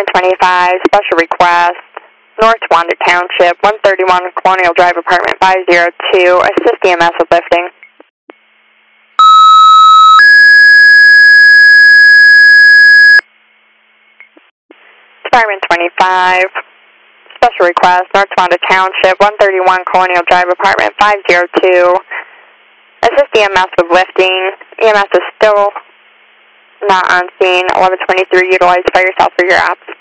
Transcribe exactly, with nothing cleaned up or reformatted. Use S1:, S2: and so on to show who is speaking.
S1: Department twenty-five, special request, North Wanda Township, one thirty-one Colonial Drive, apartment five oh two, assist E M S with lifting. Department twenty-five, special request, North Wanda Township, one thirty-one Colonial Drive, apartment five oh two, assist E M S with lifting. E M S is still not on scene. eleven twenty-three, utilize fire yourself for your apps.